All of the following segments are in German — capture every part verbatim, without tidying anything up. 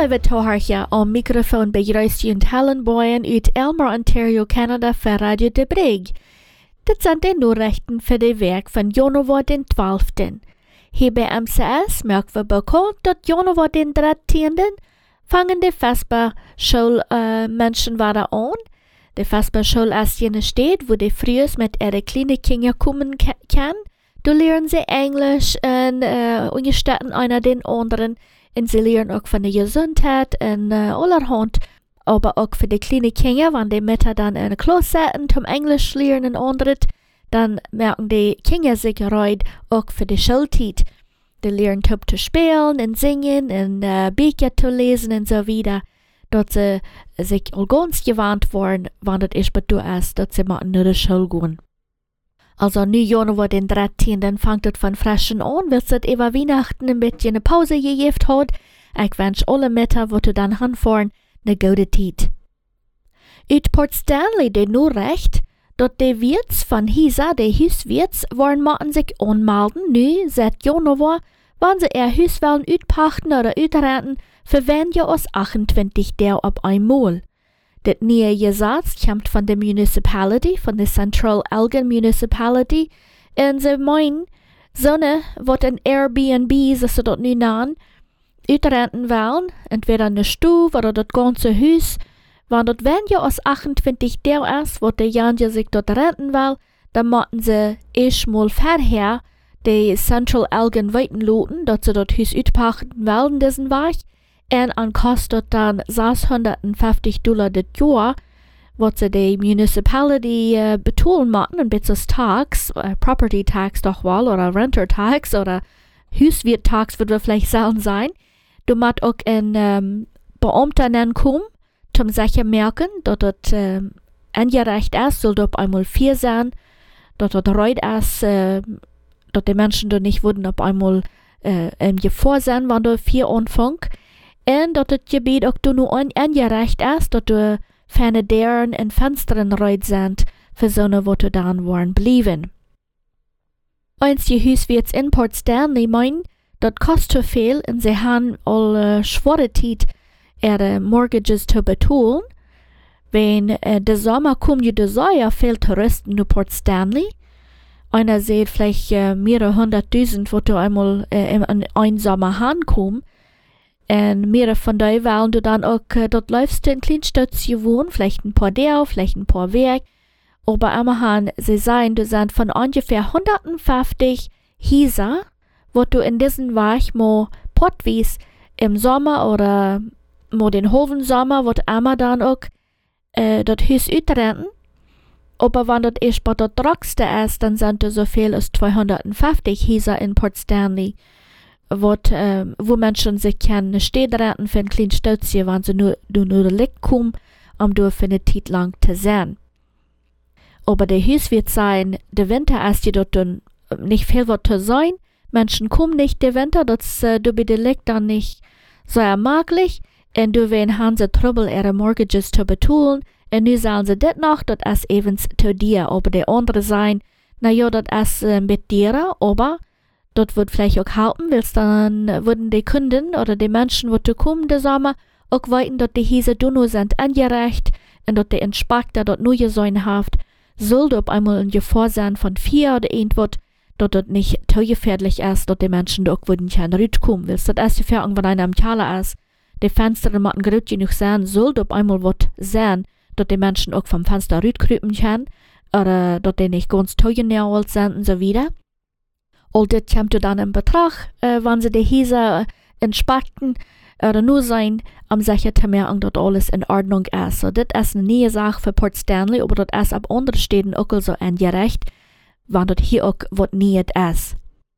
lieve toehoortje om microfoon begrüßt und Helen Boyen uit Elmer, Ontario, Canada voor Radio De Brig. Dit zijn de Nachrichten voor de week van januari den twaalfde. Hier bij M C S maken we bekend dat januari den dertiende fangen de Vesper-Schulmenschen uh, waren aan. De Vesper-Schule is jene stad wo de vroeger met ihre kleine Kinder kommen kan. Da lernen sie Englisch und uh, unterstützen einer den anderen. Und sie lernen auch von der Gesundheit und uh, allerhand. Aber auch für die kleinen Kinder, wenn die Mütter dann in eine Klasse sitzen, zum Englisch lernen und anderes, dann merken die Kinder sich bereit auch für die Schulzeit. Die lernen top zu spielen und singen und uh, Bücher zu lesen und so weiter. Dass sie sich auch ganz gewarnt worden, wenn das ist, was du ist, dass sie mal in die Schule gehen. Also nu januari den dertiende fängt es von frischen an, wird es über Weihnachten ein bisschen eine Pause gegeben hat. Ich wünsche alle Mütter, die du dann hinfahren, eine gute Zeit. Uit Port Stanley de nur recht, dat de Wirts von Hisa, de Huiswirts, waren machen sich anmelden, nu seit Januar, wann sie ihr Huis wollen uitpachten oder uitrenten, verwenden ja aus achtundzwanzig der auf einmal. Das neue Gesetz kommt von der Municipality, von der Central Elgin Municipality, und sie meinen, Sonne, wat ein Airbnb, so sie dort nu nennen, uitrenten wollen, entweder eine Stube oder das ganze Haus, wenn das wenn ja aus achtundzwanzig der ist, wo der Janja sich dort renten will, dann machen sie erstmal vorher die Central Elgin weitenloten, dass sie dort Haus uitpachten wollen, diesen Weg. Und an kostet dann sechshundertfünfzig Dollar das Jahr, was sie die Municipality uh, betalen machen, ein bisschen Tax, uh, Property Tax doch wohl, oder Renter Tax, oder Hauswirt Tax wird vielleicht selten sein. Du musst auch ein um, Beamter nennen kommen, zum sicher merken, dass das um, angerecht ist, soll dort einmal vier sein, dass das reut ist, uh, dass die Menschen da nicht würden auf einmal uh, um, vor sein, wenn du vier anfängt. Und dass das Gebiet auch nur angerecht ist, dass du ferne Dären und Fenstern reut sind, für so eine, wo du dann waren blieben. Eins die Hauswirts in Port Stanley meinen, das kostet zu viel und sie haben alle schwere Zeit, ihre Mortgages zu bezahlen. Wenn äh, der Sommer kommt, ja, da ja viel Touristen in Port Stanley. Einer sieht vielleicht äh, mehrere hunderttausend, wo du einmal äh, in einen Sommer hinkommst. Und mehrere von denen wollen du dann auch, äh, dort läufst du in Kleinstädtchen wohnen, vielleicht ein paar der, vielleicht ein paar Werk. Aber immerhin, sie sagen, du sind von ungefähr hundertfünfzig Häuser, wo du in diesem Weg mal portwies im Sommer oder mal den halben Sommer, wo immer dann auch äh, das Haus uitrenten. Aber wenn das erst bei der drogste ist, dann sind da so viel als zweihundertfünfzig Häuser in Port Stanley. Wat, äh, wo Menschen sich können Städte retten für ein kleines Städtchen, wenn sie nur, nur, nur Licht kommen, um dort für eine Zeit lang zu sein. Aber der Haus wird sein, der Winter ist ja dort nicht viel was zu sein. Menschen kommen nicht der Winter, das äh, du bei der Licht dann nicht so ermöglich. Und du werden haben sie Trouble, ihre Mortgages zu bezahlen. Und nu sagen sie das noch, das ist evens zu dir. Aber der andere sein, naja, das ist äh, mit dir, aber dort wird vielleicht auch halten, willst dann würden die Kunden oder die Menschen, die kommen der Sommer, auch weiten, dass die Häuser nur sind angerecht und dass die Inspektor dort nur gesehen hat, soll dort einmal ein Gefahr sein von vier oder irgendwas, dass das nicht zu gefährlich ist, dass die Menschen dort würden können rauskommen. Willst das erste Gefährdung, wenn einer am Keller ist, die Fenster müssen groß genug sein, soll dort einmal was sein, dass die Menschen auch vom Fenster rauskriepen können oder dass die nicht ganz teuer sind und so weiter. All das kommt dann in Betracht, äh, wenn sie die Häuser inspekten oder nur sein, um sicher zu merken, dass alles in Ordnung ist. So, das ist eine neue Sache für Port Stanley, aber das ist ab anderen Städten auch so angerecht, wenn das hier auch was nicht ist.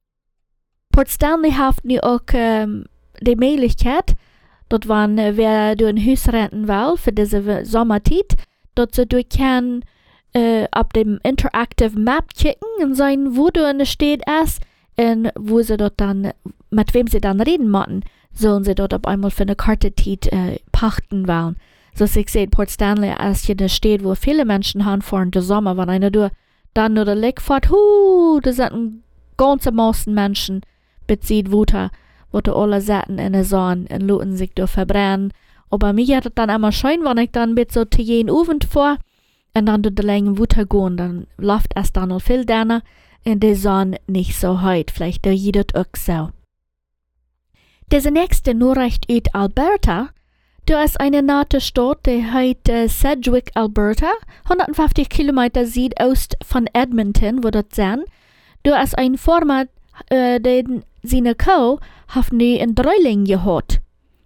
Port Stanley hat nu auch ähm, die Möglichkeit, dass wenn äh, wer du ein Haus renten will für diese Sommerzeit, dass sie durch kann Uh, auf dem Interactive Map checken und sagen, wo du in der Stadt ist und wo sie dort dann, mit wem sie dann reden müssen, sollen sie dort auf einmal für eine Karte uh, pachten wollen. So ich sehe, Port Stanley ist hier eine Stadt, wo viele Menschen haben vor dem Sommer, wenn einer durch dann nur der Licht fährt, hu, da sind ganze Massen Menschen bezieht Wuter, wo die alle satten in der Sonne und luten sich durch verbrennen. Aber mir hat es dann immer schön, wenn ich dann mit so zu jeden Abend vor und dann durch die lange Wutter gehen, dann läuft es dann noch viel dänner in der Sonne nicht so heiß. Vielleicht da jeder auch so. Diese nächste Nachricht aus Alberta, da ist eine nette Stadt, die heißt äh, Sedgwick, Alberta, hundertfünfzig Kilometer südost von Edmonton, wo das sind. Da ist ein Farmer, äh, der seine Kuh hat nie ein Dreiling gehabt.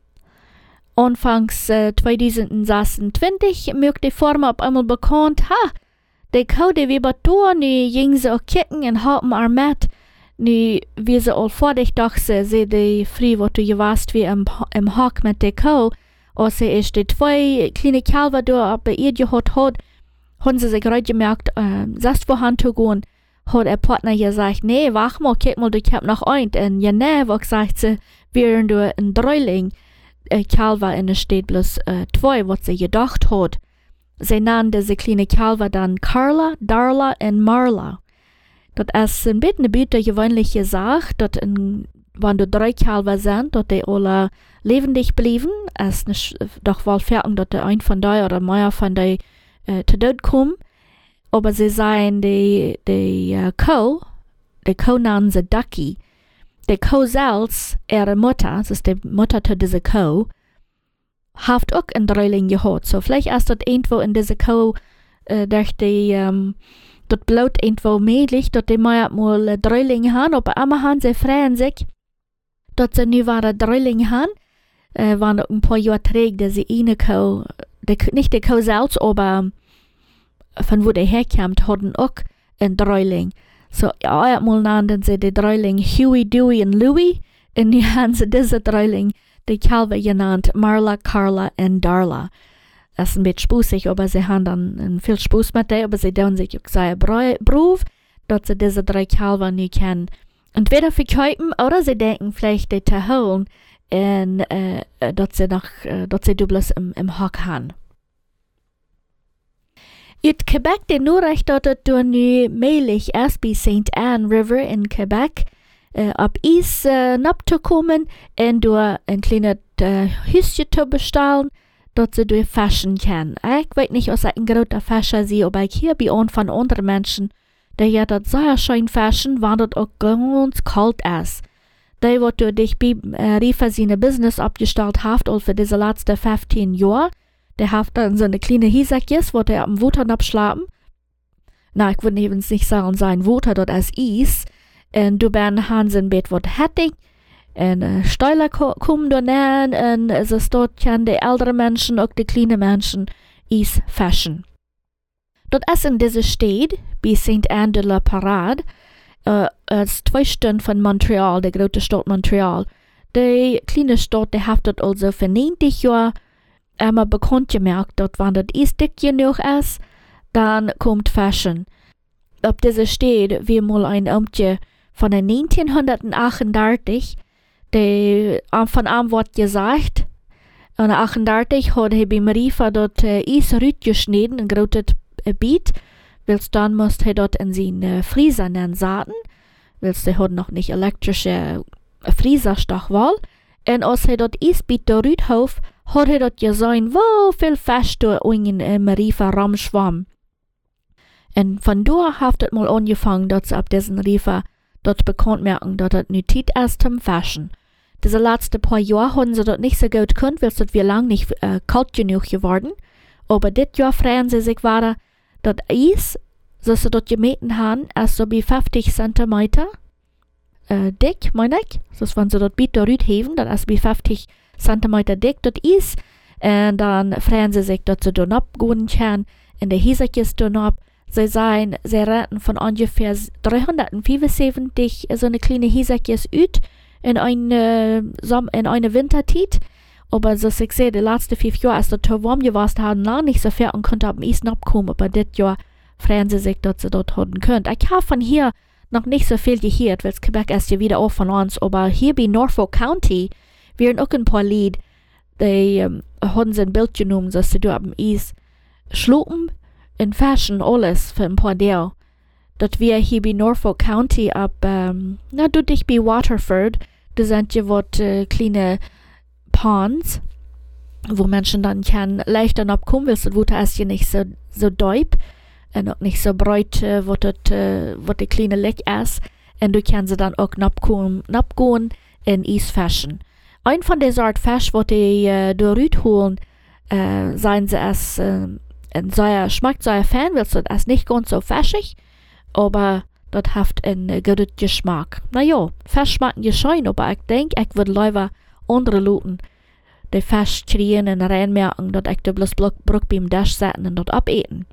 Anfangs äh, zwanzig sechsundzwanzig mögt die Farmer auf einmal bekannt, ha, die Kuh, die wir betur, nu ging sie auch kicken und haben armet. Nu, wie sie all fertig dachten, sie die früh, wo du warst, wie im, im Hack mit der Kuh, als sie ist die zwei kleine Kälber da bei ihr gehabt hat, haben sie sich gerade gemerkt, äh, selbst wohin zu gehen, hat der Partner gesagt, nee, wach mal, kick mal, ich hab noch ein. Und ja, nee, was gesagt sie, während du ein Dreiling, äh, Kälber in der steht bloß äh, zwei, was sie gedacht hat. Sie nannten diese kleine Kälber dann Carla, Darla und Marla. Das ist ein bisschen eine gewöhnliche Sache, dass wenn du drei Kälber sind, dass die alle lebendig blieben. Es ist nicht doch wohl fertig, dass der ein von denen oder mehr von denen äh, zu Tod kommen. Aber sie sagen, die, die uh, Kuh, die Kuh nennen sie Ducky. Die Kuh selbst, ihre Mutter, das ist die Mutter zu dieser Kuh, hat auch ein Dreiling gehabt. So vielleicht ist das irgendwo in dieser Kuh äh, durch die um, das Blut irgendwo möglich, dass die mal mal Dreiling haben, aber immer haben sie freuen sich, dass sie nu wieder Dreiling haben, äh, waren auch ein paar Jahre trägt, dass sie eine Kuh, die, nicht die Kuh selbst, aber von wo die herkommt, hatten auch ein Dreiling. So, ja, einmal nannten sie die Dreiling Huey, Dewey und Louie, und nu haben sie diese Dreiling, die Kälber genannt Marla, Carla und Darla. Das ist ein bisschen spußig, aber sie haben dann viel Spaß mit denen, aber sie tun sich auch sehr brav, dass sie diese drei Kälber nicht können. Entweder verkaufen oder sie denken vielleicht, die zu holen, und äh, dass sie noch, äh, dass sie bloß im, im Hack haben. In Quebec, die Nachricht, dass es durch nu möglich ist, bei Saint Anne River in Quebec, äh, ab Eis äh, abzukommen und durch ein kleines äh, Häuschen zu bestellen, dass sie durch Fashion können. Ich weiß nicht, ob es ein großer Fashion ist, aber ich hier bei einem von anderen Menschen, die ja das sehr schön Fashion, wenn das auch ganz kalt ist. Die, die durch dich bei äh, Rifa seine Business abgestellt hat, auch für diese letzten fünfzehn Jahre, der hat dann so eine kleine Hiesakjes, wo der am Wuttern abschlafen. Na, ich würde eben nicht sagen, sein Wutter dort als Eis. Und du bist Hansen bet wat Hetting. Und äh, Steiler kommen da näher. Und so dort können die älteren Menschen, auch die kleinen Menschen, Eis fashion. Dort ist in dieser Stadt, bei Saint Anne de la Parade, äh, als zwei Stunden von Montreal, der große Stadt Montreal. Die kleine Stadt, die hat dort also für neunzig Jahre einmal bekannt gemerkt, dass wenn das Eis dick genug ist, dann kommt Fashion. Auf dieser Stadt wie mal ein Amtje von neunzehnhundertachtunddreißig, die von einem Wort gesagt, und achtunddreißig hat er bei Marifa dort äh, Eis rütgeschnitten, ein großes äh, Biet, weil dann musste er dort in seinen Frieser saten, weil er hat noch nicht elektrische äh, Frieserstachwahl, und als er dort Eis biet der Rüthof, hat er dort gesehen, wo viel Fisch da in äh, Marifa rumschwamm. Und von da hat es mal angefangen, dass sie ab diesen Riefer dort bekannt merken, dass es nicht Zeit ist zum Fashion. Diese letzten paar Jahre haben sie dort nicht so gut können, weil es dort wie lang nicht äh, kalt genug geworden. Aber dit Jahr freuen sie sich weiter, dass Eis, das sie dort gemeten haben, ist so wie fünfzig Zentimeter äh, dick, meine ich. Das wenn sie dort bitte rütheben, das ist wie fünfzig Zentimeter dick, das Eis. Und dann freuen sie sich, dass sie dort abgehen können, in der Häserkiste dort ab. Sie sagen, sie retten von ungefähr dreihundertfünfundsiebzig so eine kleine Häserkjes ut in eine, in eine Winterzeit. Aber so ich sehe, die letzten fünf Jahre, als das zu warm gewesen haben, lang nicht so viel und konnte am Eis abkommen. Aber das Jahr freuen sie sich, dass sie dort haben können. Ich habe von hier noch nicht so viel gehört, weil Quebec ist ja wieder auch von uns. Aber hier bei Norfolk County werden auch ein paar Lied, die ähm, haben sie ein Bild genommen, dass sie dort am Eis schlupen. In Fashion alles für ein paar Tage. Das wir hier bei Norfolk County ab, ähm, na, du dich bei Waterford, Da sind ja wat äh, kleine Ponds, wo Menschen dann kann leichter abkommen, weil das Wasser ist ja nicht so, so deep und auch nicht so breit, äh, was das äh, die kleine Leck ist. Und du kannst sie dann auch abkommen, abgehen und Eis fischen. Ein von den Art Fisch, was die äh, da holen, äh, seien sie es, äh, sehr, schmeckt sehr fein, weil es ist nicht ganz so fischig, aber das hat einen äh, guten Geschmack. Naja, Fisch schmecken ja schön, aber ich denke, ich würde lieber andere Leute die Fisch kriegen und reinmerken, dass ich da bloß Bruck beim Tisch setzen und dort abeten.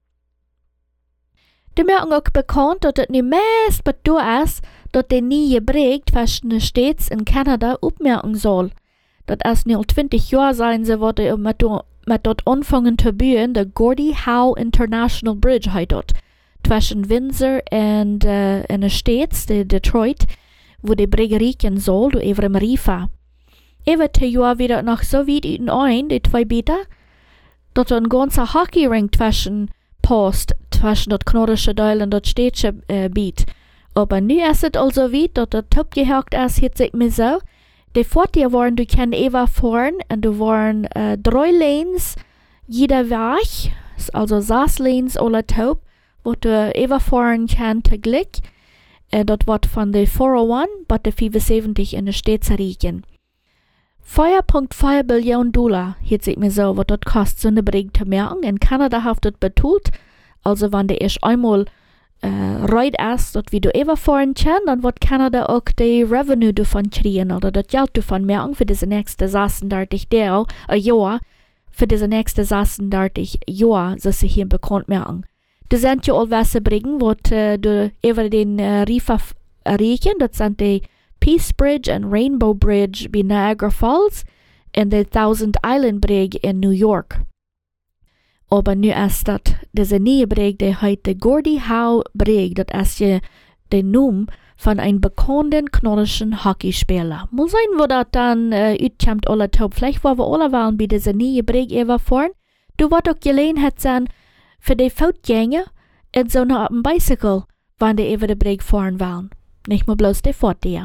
Die merken auch bekannt, dass es nicht meist bedoelt ist, dass die neue Breg zwischen Staaten in Kanada aufmerken soll. Das ist nur zwanzig Jahre sein, sie wurde mit, mit dort anfangen zu bauen, der Gordie Howe International Bridge heißt dort. Zwischen Windsor und äh, in den Staaten, de Detroit, wo die Breg riechen soll, du über im Rifa. Eben zwei Jahre wieder noch so weit in ein, die zwei Bieter, dass ein ganzer Hockeyring zwischen Post, zwischen das knorrische Teil und das städtische äh, Biet. Aber nu ist es also weit, dass der Top gehakt ist, jetzt sieht mir so. Die Vorteile waren, du kannst eben fahren und du waren äh, drei Lanes jeder Weg, also sechs Lanes alle Top, wo du eben fahren kannst täglich. Äh, das wird von der vierhunderteins bis der fünfundsiebzig in der Stadt riechen. vier Komma vier Billionen Dollar, jetzt sieht mir so, was das kostet, so eine Breg zu merken. In Kanada hat das betont, also wenn der erst einmal äh, right ist, dass wir da überfahren können, dann wird Kanada auch die Revenue davon kriegen, oder das Geld davon merken für diese nächsten sechsunddreißig Jahre, äh, Jahr, für diese nächsten sechsunddreißig Jahre, dass sie hier bekannt merken. Das sind ja all Wasserbringen, was äh, du über den äh, Riff riechen, das sind die Peace Bridge und Rainbow Bridge bei Niagara Falls und die Thousand Island Bridge in New York. Aber nu ist das, diese neue Bridge, die heißt die Gordie Howe Bridge, das ist ja der Name von einem bekannten knorrischen Hockeyspieler. Mal sehen, wo das dann äh, utkommt, alle Taub. Vielleicht wollen wir alle wollen bei dieser neuen Bridge überfahren. Du wirst auch Gelegenheit sein für die Fußgänger und so noch auf dem Bicycle, wenn die über die Bridge fahren wollen. Nicht nur bloß die Fortgänger.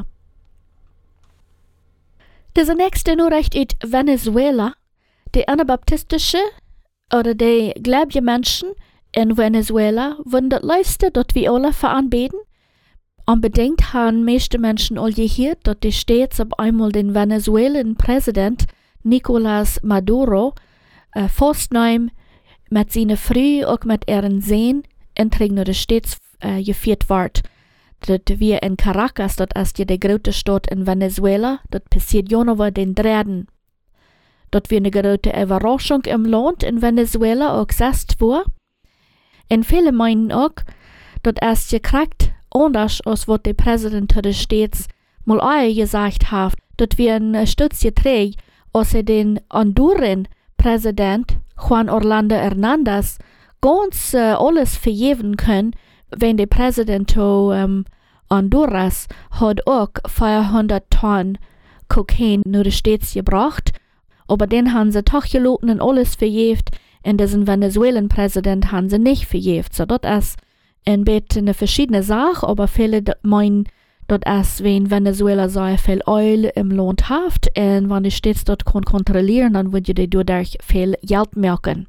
Diese nächste Nachricht aus Venezuela. Die anabaptistische oder die gläubige Menschen in Venezuela wollen das leisten, dass wir alle veranbeten. Unbedingt haben meiste Menschen all gehört, dass die stets auf einmal den venezuelischen Präsident Nicolás Maduro äh, festnehmen mit seiner Frau und mit ihren Sehnen in die Stets äh, geführt wird. Das wir in Caracas, das ist ja die größte Stadt in Venezuela, das passiert ja noch den Dritten. Das wir eine große Überraschung im Land in Venezuela auch gesetzt war. Und viele meinen auch, das ist gekriegt, anders als was der Präsident des Staates mal auch gesagt hat, dass wir ein Stütz geträgt, als er den Honduran-Präsident Juan Orlando Hernández ganz äh, alles vergeben können, wenn der Präsident von ähm, Honduras hat auch vierhundert Tonnen Kokain nur die Staates gebracht, aber den haben sie doch gelassen und alles vergeben, und diesen Venezuelan-Präsident haben sie nicht vergeben. So, das ist ein bisschen eine verschiedene Sache, aber viele meinen, das ist, wenn Venezuela so viel Öl im Land hat, und wenn die Staaten dort kontrollieren, dann würden die dadurch viel Geld merken.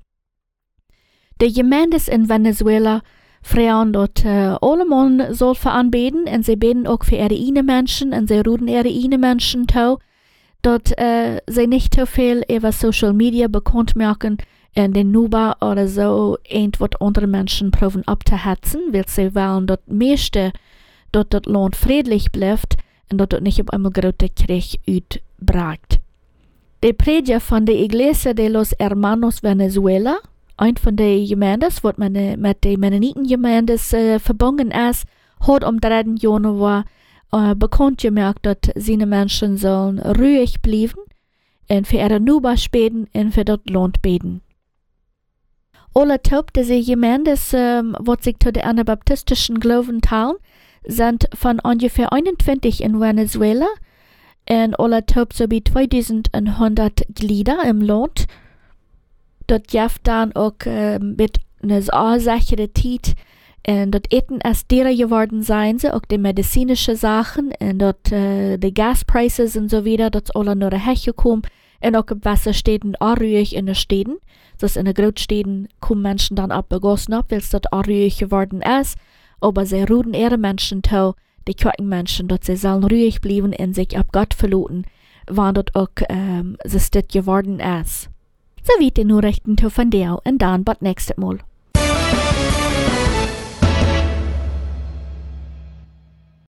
Die Gemeindes in Venezuela fragen, dass äh, alle Mann soll veranbeten, und sie beten auch für ihre eigenen Menschen, und sie rufen ihre eigenen Menschen zu, dass äh, sie nicht so viel über Social Media bekannt machen, in den Nuba oder so irgendwas andere Menschen proben abzuhetzen, weil sie wollen, dass meiste, dass das Land friedlich bleibt und dass das nicht auf einmal große Krieg utbricht. Der Prediger von der Iglesia de los Hermanos Venezuela, ein von den Gemeinden, was mit den Mennoniten-Gemeinden äh, verbunden ist, hat am dritten Januar äh, bekannt gemacht, dass seine Menschen sollen ruhig bleiben und für ihre Nuba beten und für das Land beten. Alle Top dieser Gemeinden, ähm, was sich zu den anabaptistischen Glauben teilen, sind von ungefähr einundzwanzig in Venezuela und alle Top so wie zweitausendeinhundert Glieder im Land. Das gibt dann auch äh, mit einer sehr sicheren Zeit En dat eten is duurder geworden zijn ze, ook de medizinische zaken en dat uh, de gasprijzen en zo wieder, dat is alle naar de heg gekomen. En ook op wassersteden auch ruhig in de steden. Dus in de grootsteden komen mensen dan op begossen op, weil dat auch ruhig geworden is. Aber sie ruden ihre Menschen toe, die kranken Menschen, dat sie sollen ruhig bleiben en sich auf Gott verlassen, wann dat ook um, so still geworden is. So wie die Nachrichten von dir und dann bis nächstes Mal.